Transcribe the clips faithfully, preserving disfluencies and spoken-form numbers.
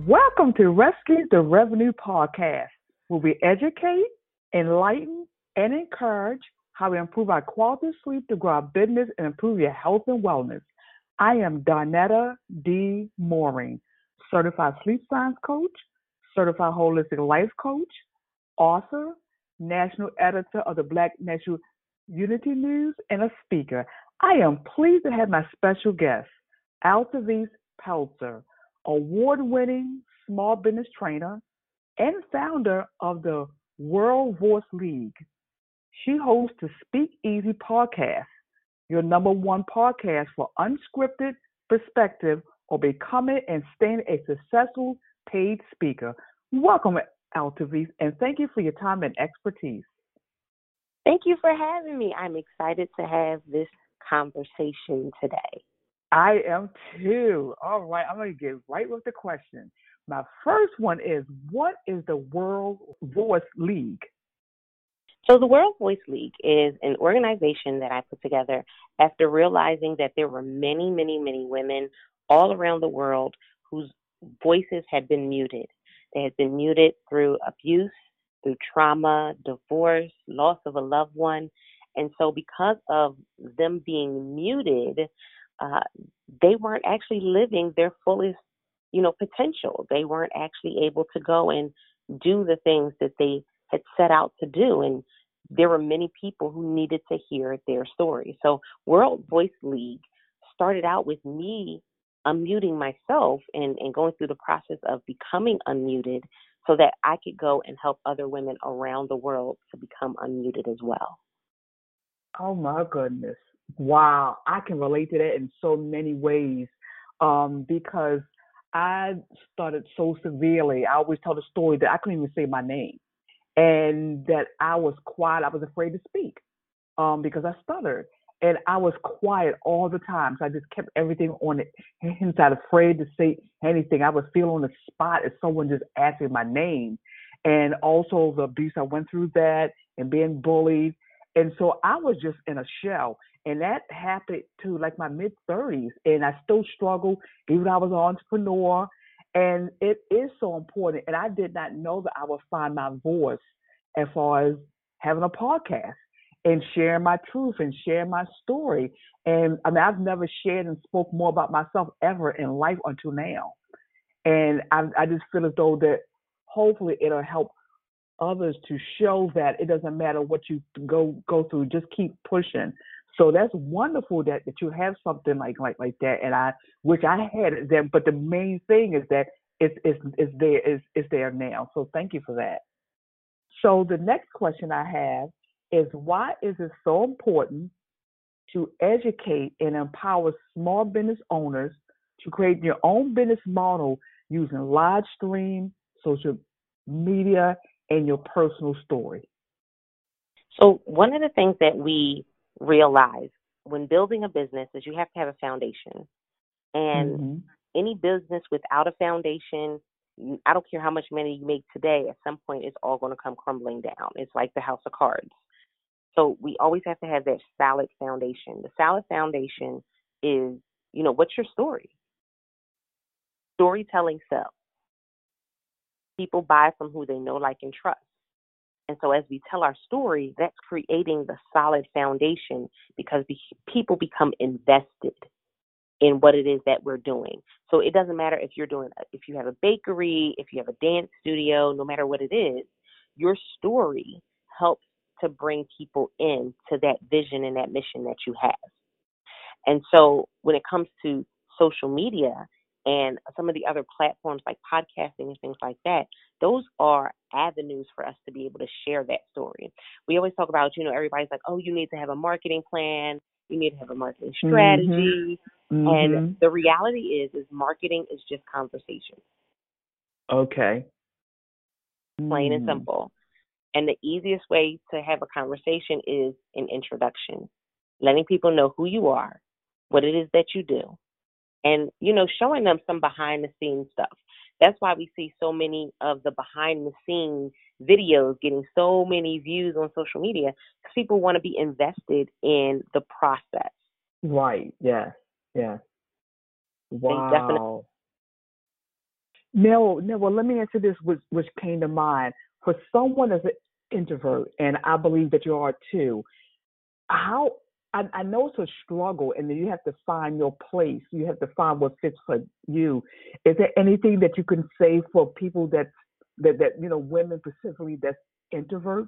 Welcome to Rescue the Revenue podcast, where we educate, enlighten, and encourage how we improve our quality of sleep to grow our business and improve your health and wellness. I am Donetta D. Mooring, certified sleep science coach, certified holistic life coach, author, national editor of the Black National Unity News, and a speaker. I am pleased to have my special guest, Altavis Pelzer, award-winning small business trainer and founder of the World Voice League. She hosts the Speak Easy podcast, your number one podcast for unscripted perspective or becoming and staying a successful paid speaker. Welcome, Altavis, and thank you for your time and expertise. Thank you for having me. I'm excited to have this conversation today. I am too. All right, I'm going to get right with the question. My first one is, what is the World Voice League? So the World Voice League is an organization that I put together after realizing that there were many, many, many women all around the world whose voices had been muted. They had been muted through abuse, through trauma, divorce, loss of a loved one. And so because of them being muted, uh, they weren't actually living their fullest, you know, potential. They weren't actually able to go and do the things that they had set out to do. And there were many people who needed to hear their story. So World Voice League started out with me unmuting myself and, and going through the process of becoming unmuted so that I could go and help other women around the world to become unmuted as well. Oh my goodness. Wow. I can relate to that in so many ways um, because I started so severely. I always tell the story that I couldn't even say my name and that I was quiet. I was afraid to speak um, because I stuttered. And I was quiet all the time. So I just kept everything on the inside, afraid to say anything. I would feel on the spot if someone just asked me my name. And also the abuse, I went through that and being bullied. And so I was just in a shell. And that happened to like my mid thirties. And I still struggle, even though I was an entrepreneur. And it is so important. And I did not know that I would find my voice as far as having a podcast and sharing my truth and sharing my story. And I mean, I've never shared and spoke more about myself ever in life until now. And I, I just feel as though that hopefully it'll help others to show that it doesn't matter what you go go through, just keep pushing. So that's wonderful that, that you have something like like like that, and I which I had them. But the main thing is that it's it's it's there is it's there now. So thank you for that. So the next question I have is, why is it so important to educate and empower small business owners to create your own business model using live stream, social media, and your personal story? So one of the things that we realize when building a business is you have to have a foundation. And mm-hmm. any business without a foundation, I don't care how much money you make today, at some point it's all going to come crumbling down. It's like the house of cards. So we always have to have that solid foundation. The solid foundation is, you know, what's your story? Storytelling sells. People buy from who they know, like, and trust. And so as we tell our story, that's creating the solid foundation because people become invested in what it is that we're doing. So it doesn't matter if you're doing, if you have a bakery, if you have a dance studio, no matter what it is, your story helps to bring people in to that vision and that mission that you have. And so when it comes to social media and some of the other platforms like podcasting and things like that, those are avenues for us to be able to share that story. We always talk about, you know, everybody's like, oh, you need to have a marketing plan. You need to have a marketing strategy. Mm-hmm. And mm-hmm. the reality is, is marketing is just conversation. Okay. Plain mm. and simple. And the easiest way to have a conversation is an introduction, letting people know who you are, what it is that you do, and, you know, showing them some behind the scenes stuff. That's why we see so many of the behind the scenes videos getting so many views on social media, because people want to be invested in the process. Right. Yes. Yes. Wow. Now, now, well, let me answer this, which, which came to mind. For someone as an introvert, and I believe that you are too, how I, I know it's a struggle, and then you have to find your place. You have to find what fits for you. Is there anything that you can say for people that that that you know, women specifically that's introverts?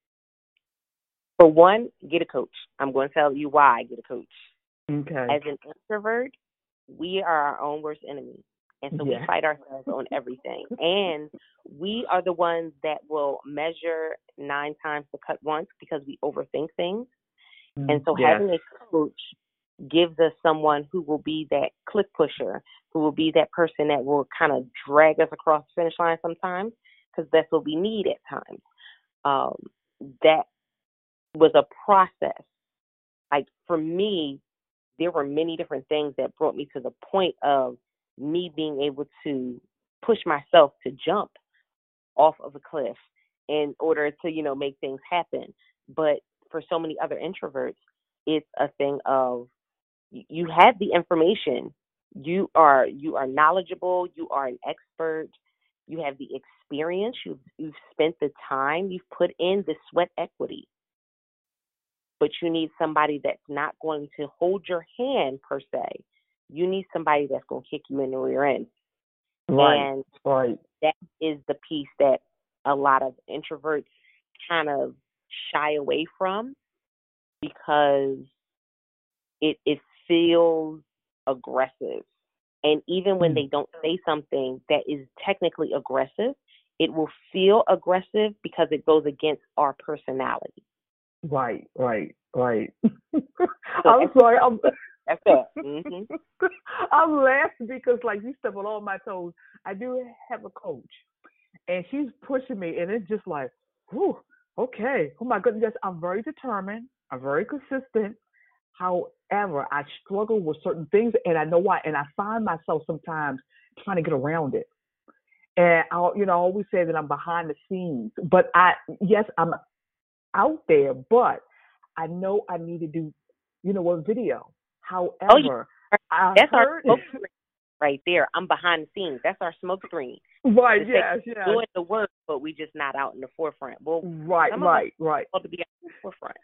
For one, get a coach. I'm going to tell you why get a coach. Okay. As an introvert, we are our own worst enemy. And so we Yeah. fight ourselves on everything. And we are the ones that will measure nine times to cut once because we overthink things. And Mm, so yes. having a coach gives us someone who will be that click pusher, who will be that person that will kind of drag us across the finish line sometimes, because that's what we need at times. Um, that was a process. Like for me, there were many different things that brought me to the point of me being able to push myself to jump off of a cliff in order to, you know, make things happen. But for so many other introverts, it's a thing of you have the information. You are you are knowledgeable, you are an expert, you have the experience, you've you've spent the time, you've put in the sweat equity. But you need somebody that's not going to hold your hand per se. You need somebody that's going to kick you in the rear end. Right. And Right. that is the piece that a lot of introverts kind of shy away from because it it feels aggressive. And even when Mm. they don't say something that is technically aggressive, it will feel aggressive because it goes against our personality. Right. Right. Right. So I'm sorry. I'm that's it. Mm-hmm. I'm laughing because, like, you step on all my toes. I do have a coach, and she's pushing me, and it's just like, whew, okay. Oh my goodness, yes, I'm very determined. I'm very consistent. However, I struggle with certain things, and I know why. And I find myself sometimes trying to get around it. And I, you know, I always say that I'm behind the scenes, but I, yes, I'm out there, but I know I need to do, you know, a video. Oh, However, yeah. I That's our heard, smoke screen right there. I'm behind the scenes. That's our smoke screen. right, To say yes, yes, doing the work, but we just not out in the forefront. Well, right, some of us right, right. want to be out in the forefront.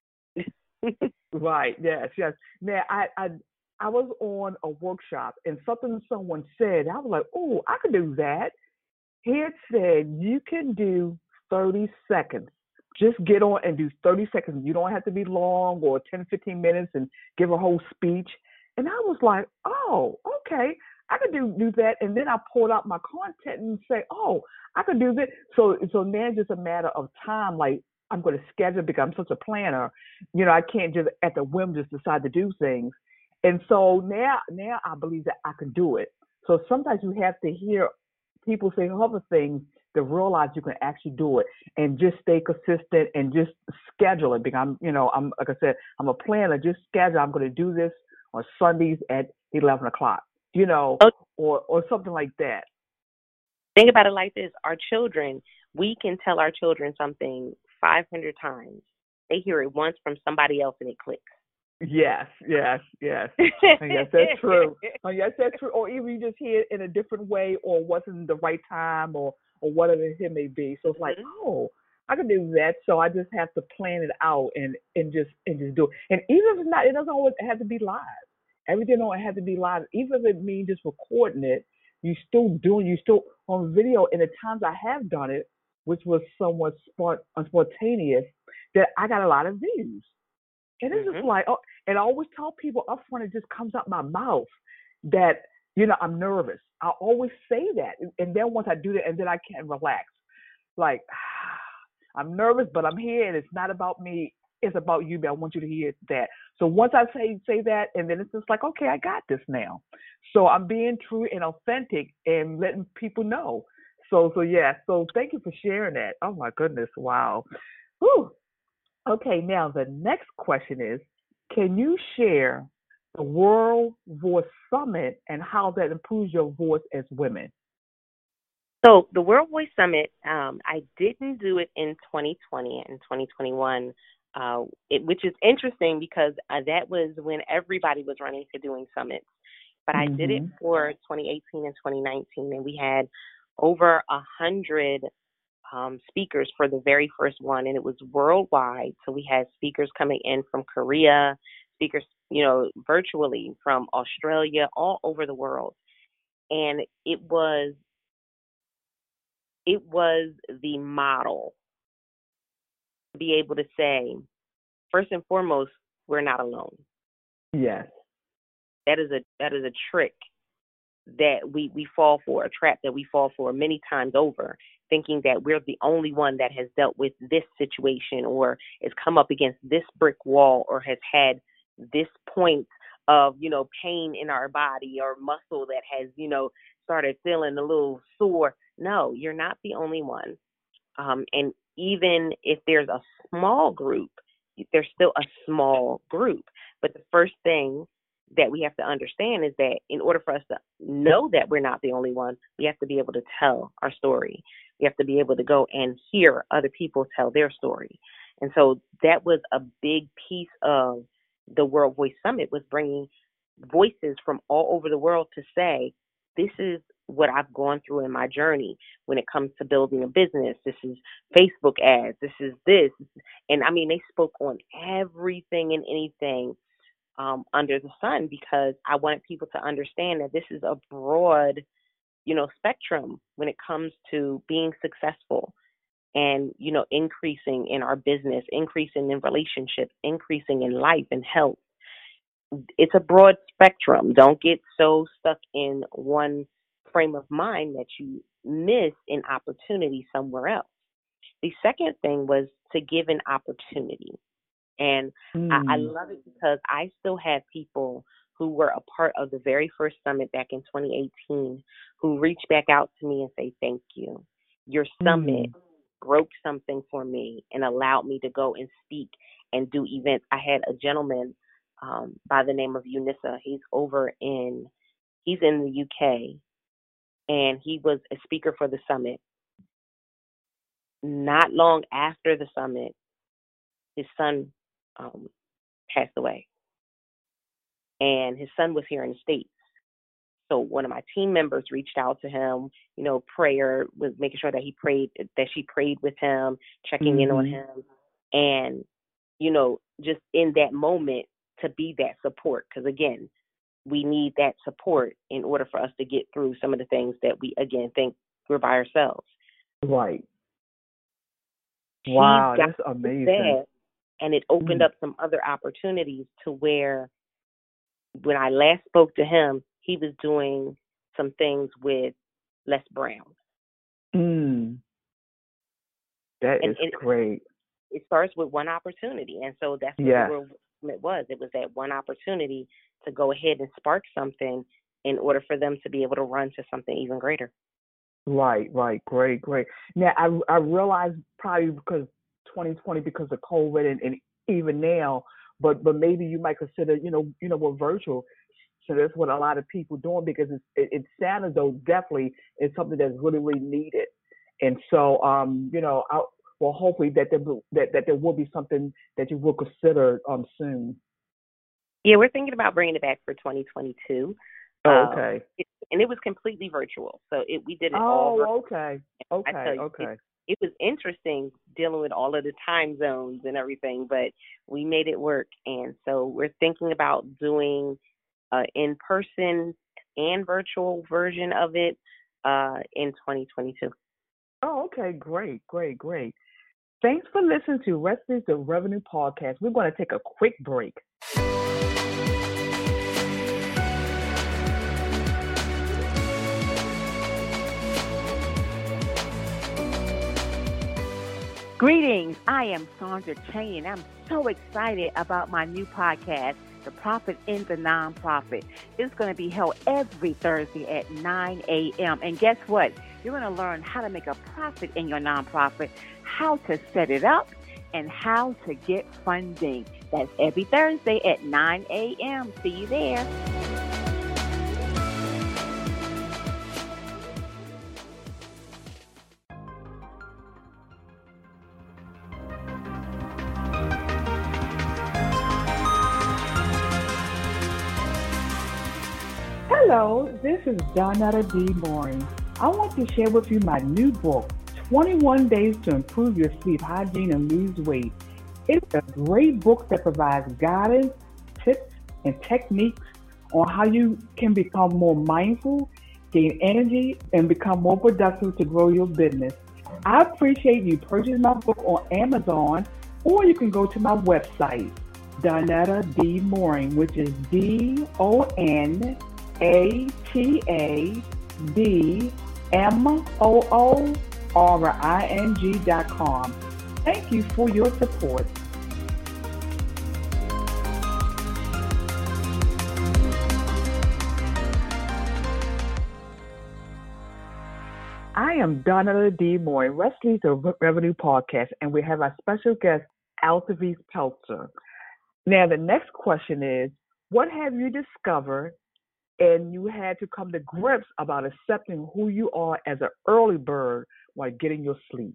Right. Yes. Yes. Now, I I I was on a workshop and something someone said. I was like, oh, I could do that. He had said you can do thirty seconds. Just get on and do thirty seconds. You don't have to be long or ten, fifteen minutes and give a whole speech. And I was like, oh, okay. I could do do that. And then I pulled out my content and say, oh, I could do that. So so now it's just a matter of time. Like I'm going to schedule because I'm such a planner. You know, I can't just at the whim just decide to do things. And so now now I believe that I can do it. So sometimes you have to hear people say other things to realize you can actually do it and just stay consistent and just schedule it because I'm, you know, I'm, like I said, I'm a planner. Just schedule. I'm going to do this on Sundays at eleven o'clock, you know, So or, or something like that. think about it like this. Our children, we can tell our children something five hundred times. They hear it once from somebody else and it clicks. Yes, yes, yes. And yes, that's true. And yes, that's true. Or even you just hear it in a different way or wasn't the right time or, or whatever it may be. So it's like, Mm-hmm. oh, I can do that. So I just have to plan it out and, and just and just do it. And even if it's not, it doesn't always have to be live. Everything don't have to be live. Even if it means just recording it, you still doing you still on video. And the times I have done it, which was somewhat spont- spontaneous, that I got a lot of views. And it's just Mm-hmm. like, oh, and I always tell people up front, it just comes out my mouth that, you know, I'm nervous. I always say that. And then once I do that, and then I can relax. Like, I'm nervous, but I'm here, and it's not about me. It's about you, but I want you to hear that. So once I say say that, and then it's just like, okay, I got this now. So I'm being true and authentic and letting people know. So, so yeah. So thank you for sharing that. Oh my goodness, wow. Whew. Okay, now the next question is, can you share the World Voice Summit and how that improves your voice as women? So the World Voice Summit, um, I didn't do it in twenty twenty and twenty twenty-one, uh, it, which is interesting because uh, that was when everybody was running to doing summits. But I did it Mhm. for twenty eighteen and twenty nineteen, and we had over a hundred um, speakers for the very first one, and it was worldwide. So we had speakers coming in from Korea, speakers, you know, virtually from Australia, all over the world, and it was it was the model to be able to say, first and foremost, we're not alone. Yes. That is a that is a trick that we, we fall for, a trap that we fall for many times over, thinking that we're the only one that has dealt with this situation or has come up against this brick wall or has had this point of, you know, pain in our body or muscle that has, you know, started feeling a little sore. No, you're not the only one. Um, and even if there's a small group, there's still a small group. But the first thing that we have to understand is that in order for us to know that we're not the only one, we have to be able to tell our story. We have to be able to go and hear other people tell their story. And so that was a big piece of the World Voice Summit, was bringing voices from all over the world to say, this is what I've gone through in my journey when it comes to building a business. This is Facebook ads. This is this. And I mean, they spoke on everything and anything Um, under the sun, because I wanted people to understand that this is a broad, you know, spectrum when it comes to being successful and, you know, increasing in our business, increasing in relationships, increasing in life and health. It's a broad spectrum. Don't get so stuck in one frame of mind that you miss an opportunity somewhere else. The second thing was to give an opportunity. And Mm. I, I love it because I still have people who were a part of the very first summit back in twenty eighteen who reach back out to me and say, thank you. Your summit Mm. broke something for me and allowed me to go and speak and do events. I had a gentleman um, by the name of Unissa. He's over in, he's in the U K, and he was a speaker for the summit. Not long after the summit, his son um, passed away. And his son was here in the States. So one of my team members reached out to him, you know, prayer, was making sure that he prayed, that she prayed with him, checking Mm-hmm. in on him. And, you know, just in that moment to be that support. Because again, we need that support in order for us to get through some of the things that we, again, think we're by ourselves. Right. Wow, He got that's amazing. that, and it opened Mm. up some other opportunities to where when I last spoke to him, he was doing some things with Les Brown. Mm. That and, is and great. It starts with one opportunity. And so that's what Yes. the World Summit was. It was that one opportunity to go ahead and spark something in order for them to be able to run to something even greater. Right, right. Great, great. Now, I I realize probably because twenty twenty, because of COVID and, and even now, but but maybe you might consider, you know, you know, we're virtual. So that's what a lot of people doing, because it's, it, it sounded though definitely it's something that's really, really needed. And so, um, you know, I, well, hopefully that there will- that that there will be something that you will consider um soon. Yeah, we're thinking about bringing it back for twenty twenty-two. Oh, Um, okay. it, and it was completely virtual. So it, we did it all virtual. Oh, okay. I Okay, tell you, okay. It, it was interesting dealing with all of the time zones and everything, but we made it work. And so we're thinking about doing an in-person and virtual version of it uh, in twenty twenty-two. Oh, okay. Great, great, great. Thanks for listening to Recipes of Revenue podcast. We're going to take a quick break. Greetings. I am Sandra Cheney, and I'm so excited about my new podcast, The Profit in the Nonprofit. It's going to be held every Thursday at nine a.m. And guess what? You're going to learn how to make a profit in your nonprofit, how to set it up, and how to get funding. That's every Thursday at nine a.m. See you there. Hello, this is Donetta D. Mooring. I want to share with you my new book, twenty-one Days to Improve Your Sleep Hygiene and Lose Weight. It's a great book that provides guidance, tips, and techniques on how you can become more mindful, gain energy, and become more productive to grow your business. I appreciate you purchasing my book on Amazon, or you can go to my website, Donetta D. Mooring, which is D O N A T A D M O O R I N G dot com. Thank you for your support. I am Donetta D. Mooring, Wesley's Revenue Podcast, and we have our special guest, Altavice Peltzer. Now, the next question is, what have you discovered and you had to come to grips about accepting who you are as an early bird while getting your sleep?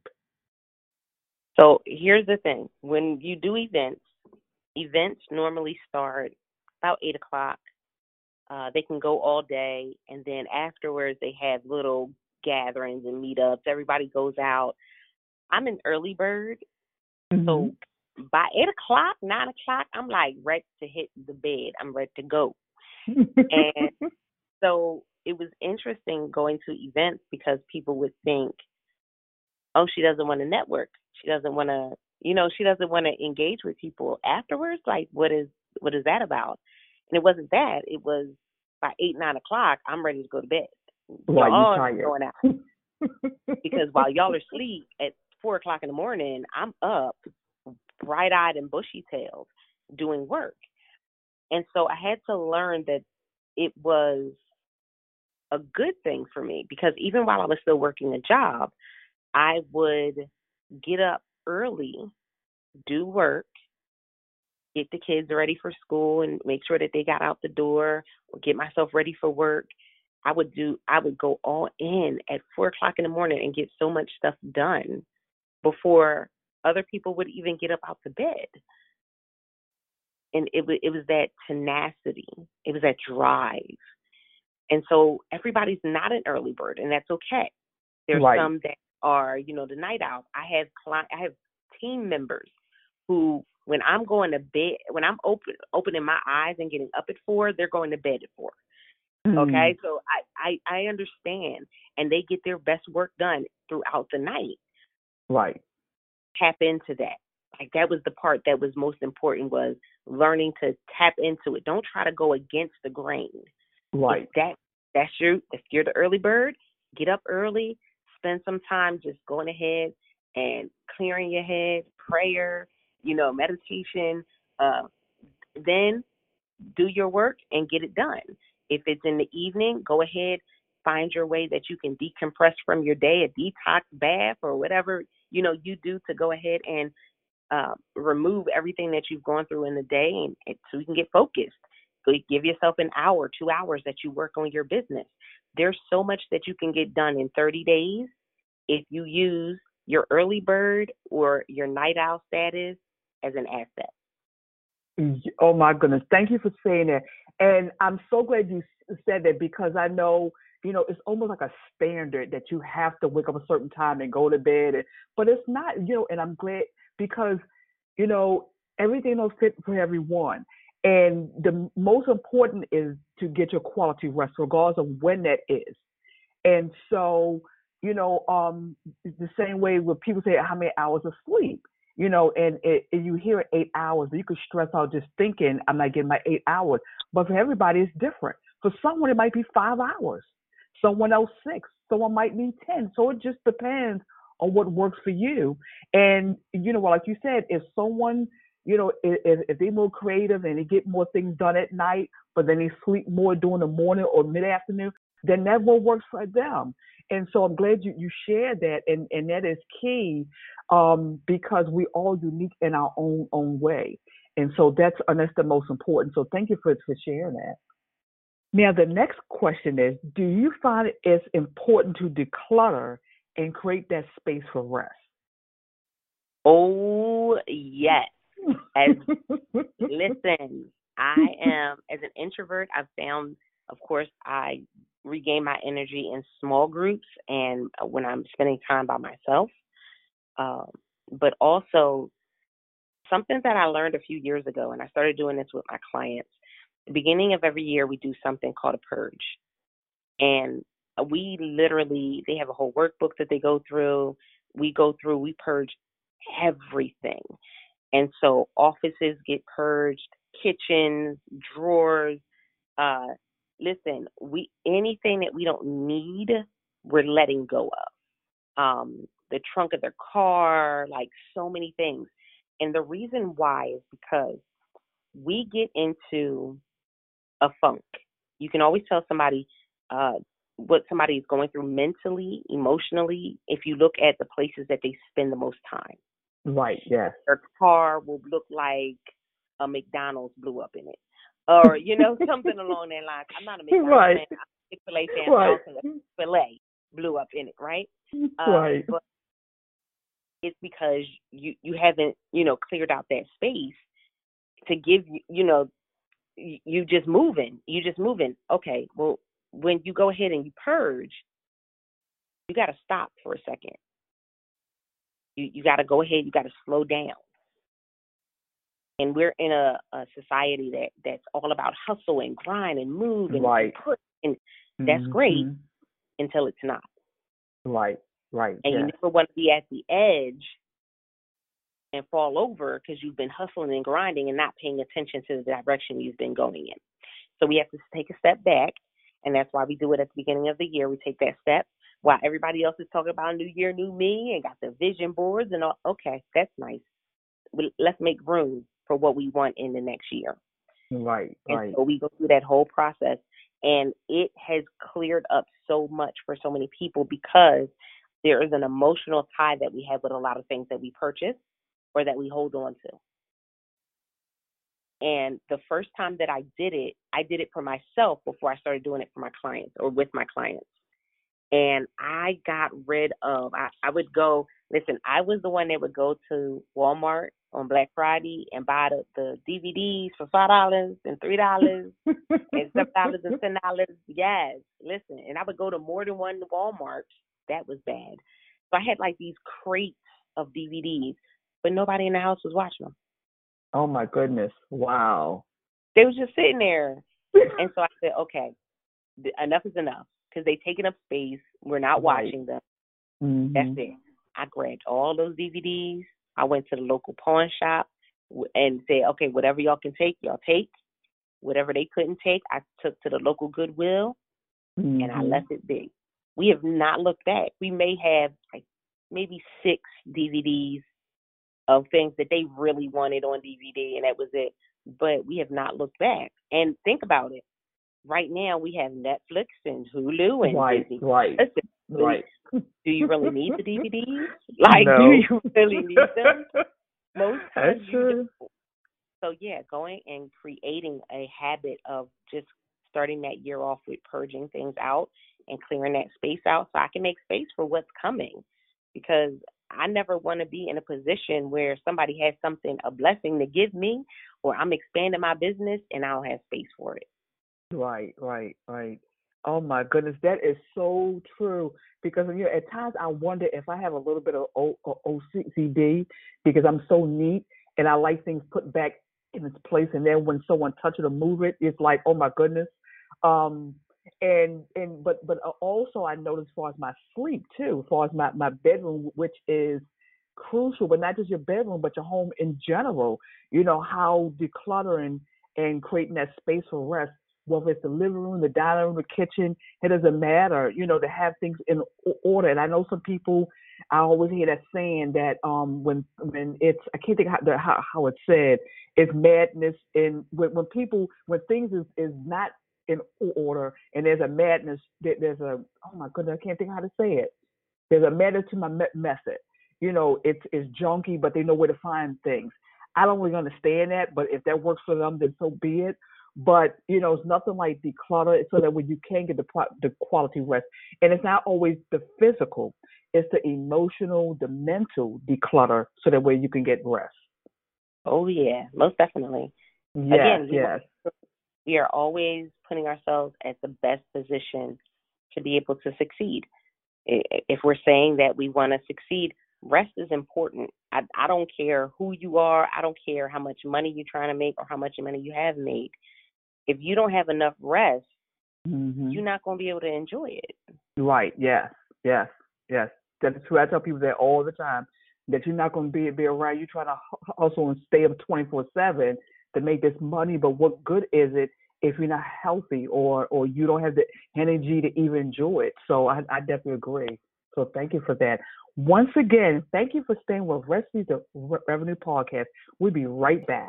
So here's the thing. When you do events, events normally start about eight o'clock. Uh, they can go all day, and then afterwards they have little gatherings and meetups. Everybody goes out. I'm an early bird, mm-hmm. so by eight o'clock, nine o'clock, I'm like ready to hit the bed. I'm ready to go. And so it was interesting going to events because people would think, oh, she doesn't want to network. She doesn't want to, you know, she doesn't want to engage with people afterwards. Like, what is what is that about? And it wasn't that. It was by eight, nine o'clock, I'm ready to go to bed. Why y'all are going out. Because while y'all are asleep at four o'clock in the morning, I'm up, bright-eyed and bushy-tailed, doing work. And so I had to learn that it was a good thing for me because even while I was still working a job, I would get up early, do work, get the kids ready for school and make sure that they got out the door, or get myself ready for work. I would do, I would go all in at four o'clock in the morning and get so much stuff done before other people would even get up out the bed. And it was, it was that tenacity. It was that drive. And so everybody's not an early bird, and that's okay. There's right. some that are, you know, the night owl. I have client, I have team members who, when I'm going to bed, when I'm open, opening my eyes and getting up at four, they're going to bed at four. Mm. Okay, so I, I, I understand, and they get their best work done throughout the night. Right. Tap into that. Like that was the part that was most important, was learning to tap into it. Don't try to go against the grain. Right. If that that's your if you're the early bird, get up early, spend some time just going ahead and clearing your head, prayer, you know, meditation. Uh, then do your work and get it done. If it's in the evening, go ahead, find your way that you can decompress from your day, a detox bath or whatever, you know, you do to go ahead and uh, remove everything that you've gone through in the day, and, and so you can get focused. So you give yourself an hour, two hours that you work on your business. There's so much that you can get done in thirty days if you use your early bird or your night owl status as an asset. Oh, my goodness. Thank you for saying that. And I'm so glad you said that, because I know, you know, it's almost like a standard that you have to wake up a certain time and go to bed. And, but it's not, you know, and I'm glad because, you know, everything don't fit for everyone. And the most important is to get your quality rest, regardless of when that is. And so, you know, um, the same way when people say how many hours of sleep, you know, and, it, and you hear eight hours, you could stress out just thinking I'm not getting my eight hours. But for everybody, it's different. For someone, it might be five hours. Someone else six. Someone might need ten. So it just depends on what works for you. And, you know, well, like you said, if someone, you know, if, if they're more creative and they get more things done at night, but then they sleep more during the morning or mid-afternoon, then that will work for them. And so I'm glad you, you shared that, and, and that is key um, because we all unique in our own own way. And so that's, and that's the most important. So thank you for, for sharing that. Now, the next question is, do you find it's important to declutter and create that space for rest? Oh, yes. As, listen, I am, as an introvert, I've found, of course, I regain my energy in small groups and when I'm spending time by myself. Um, but also something that I learned a few years ago, and I started doing this with my clients. The beginning of every year, we do something called a purge. And we literally, they have a whole workbook that they go through. We go through, we purge everything. And so offices get purged, kitchens, drawers. Uh, listen, we anything that we don't need, we're letting go of. Um, the trunk of their car, like so many things. And the reason why is because we get into a funk. You can always tell somebody uh, what somebody is going through mentally, emotionally, if you look at the places that they spend the most time. Right, yes. Their car will look like a McDonald's blew up in it. Or, you know, something along that line. I'm not a McDonald's right. fan. I'm a Chick-fil-A fan. Right. Chick-fil-A blew up in it, right? Uh, right. But it's because you, you haven't, you know, cleared out that space to give you, you know, you just moving. You just moving. Okay, well, when you go ahead and you purge, you got to stop for a second. You you got to go ahead. You got to slow down. And we're in a, a society that, that's all about hustle and grind and move and, right. and push. And that's mm-hmm. great until it's not. Right, right. And yes. you never want to be at the edge and fall over because you've been hustling and grinding and not paying attention to the direction you've been going in. So we have to take a step back, and that's why we do it at the beginning of the year. We take that step while everybody else is talking about new year, new me, and got the vision boards and all. Okay, that's nice. Let's make room for what we want in the next year. Right, and right. So we go through that whole process, and it has cleared up so much for so many people because there is an emotional tie that we have with a lot of things that we purchase or that we hold on to. And the first time that I did it, I did it for myself before I started doing it for my clients or with my clients. And I got rid of, I, I would go, listen, I was the one that would go to Walmart on Black Friday and buy the, the D V Ds for five dollars and three dollars and seven dollars and ten dollars. Yes, listen. And I would go to more than one Walmart. That was bad. So I had like these crates of D V Ds, but nobody in the house was watching them. Oh, my goodness. Wow. They was just sitting there. And so I said, okay, enough is enough because they taking up space. We're not right. watching them. Mm-hmm. That's it. I grabbed all those D V Ds. I went to the local pawn shop and said, okay, whatever y'all can take, y'all take. Whatever they couldn't take, I took to the local Goodwill, mm-hmm. and I left it big. We have not looked back. We may have like maybe six D V Ds of things that they really wanted on D V D, and that was it. But we have not looked back. And think about it. Right now, we have Netflix and Hulu and right, Disney. Right, Listen, right. Do you really need the D V Ds? Like, no. do you really need them? Most times That's you true. don't. So, yeah, going and creating a habit of just starting that year off with purging things out and clearing that space out so I can make space for what's coming. Because I never want to be in a position where somebody has something, a blessing to give me, or I'm expanding my business and I don't have space for it. Right, right, right. Oh my goodness, that is so true. Because you know, at times I wonder if I have a little bit of O C D because I'm so neat and I like things put back in its place. And then when someone touches it or move it, it's like, oh my goodness. Um, and and but but also I noticed as far as my sleep too, as far as my my bedroom, which is crucial, but not just your bedroom, but your home in general. You know how decluttering and creating that space for rest. Whether it's the living room, the dining room, the kitchen, it doesn't matter, you know, to have things in order. And I know some people, I always hear that saying that um, when when it's, I can't think how, the, how, how it's said, it's madness. And when, when people, when things is, is not in order and there's a madness, there's a, oh my goodness, I can't think how to say it. There's a madness to my me- method. You know, it's, it's junky, but they know where to find things. I don't really understand that, but if that works for them, then so be it. But, you know, it's nothing like declutter so that when you can get the the quality rest. And it's not always the physical. It's the emotional, the mental declutter so that way you can get rest. Oh, yeah, most definitely. Yes, Again, yes. we are always putting ourselves at the best position to be able to succeed. If we're saying that we want to succeed, rest is important. I, I don't care who you are. I don't care how much money you're trying to make or how much money you have made. If you don't have enough rest, mm-hmm. you're not going to be able to enjoy it. Right. Yes. Yes. Yes. That's true. I tell people that all the time, that you're not going to be, be around. You're trying to hustle and stay up twenty-four seven to make this money, but what good is it if you're not healthy or or you don't have the energy to even enjoy it? So I, I definitely agree. So thank you for that. Once again, thank you for staying with Rescue the Revenue Podcast. We'll be right back.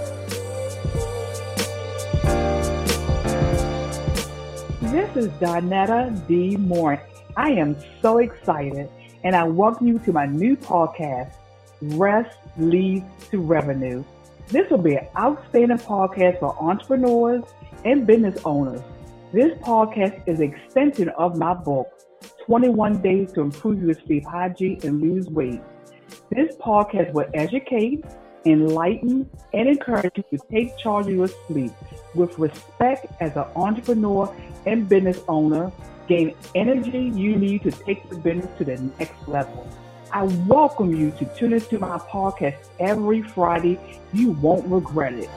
This is Donetta D. Moore. I am so excited, and I welcome you to my new podcast, Rest Leads to Revenue. This will be an outstanding podcast for entrepreneurs and business owners. This podcast is an extension of my book, twenty-one Days to Improve Your Sleep Hygiene and Lose Weight. This podcast will educate, enlighten, and encourage you to take charge of your sleep with respect as an entrepreneur and business owner. Gain energy you need to take your business to the next level. I welcome you to tune into my podcast every Friday. You won't regret it.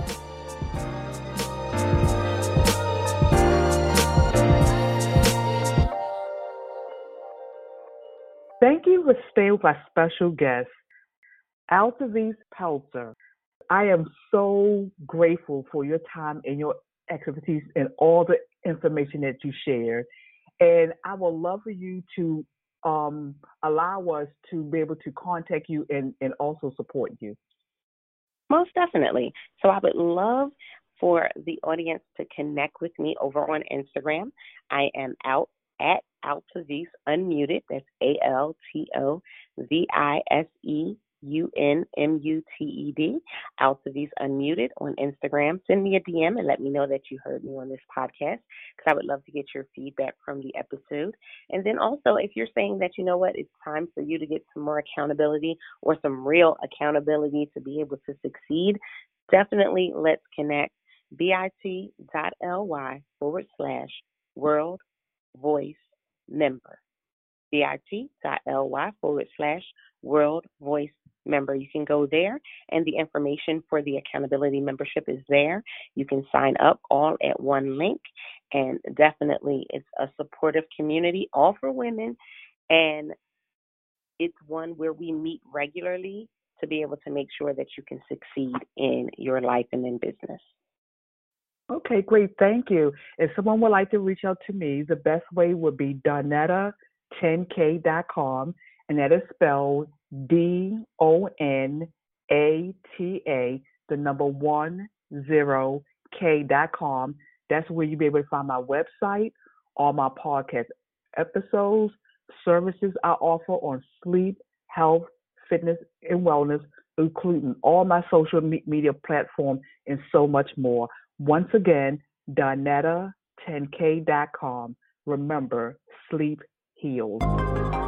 Thank you for staying with our special guest, Altavise Pelzer. I am so grateful for your time and your expertise and all the information that you shared. And I would love for you to um, allow us to be able to contact you and, and also support you. Most definitely. So I would love for the audience to connect with me over on Instagram. I am out at Altavise Unmuted. That's A L T O V I S E U N M U T E D, Altavise Unmuted on Instagram. Send me a D M and let me know that you heard me on this podcast, because I would love to get your feedback from the episode. And then also, if you're saying that, you know what, it's time for you to get some more accountability or some real accountability to be able to succeed, definitely let's connect. bit.ly forward slash World Voice Member. bit.ly forward slash World Voice Member. You can go there, and the information for the accountability membership is there. You can sign up all at one link, and definitely it's a supportive community, all for women, and it's one where we meet regularly to be able to make sure that you can succeed in your life and in business. Okay, great. Thank you. If someone would like to reach out to me, the best way would be donetta ten k dot com, and that is spelled D O N A T A, the number one zero K dot com. That's where you'll be able to find my website, all my podcast episodes, services I offer on sleep, health, fitness, and wellness, including all my social media platforms and so much more. Once again, donetta ten k dot com. Remember, sleep heals.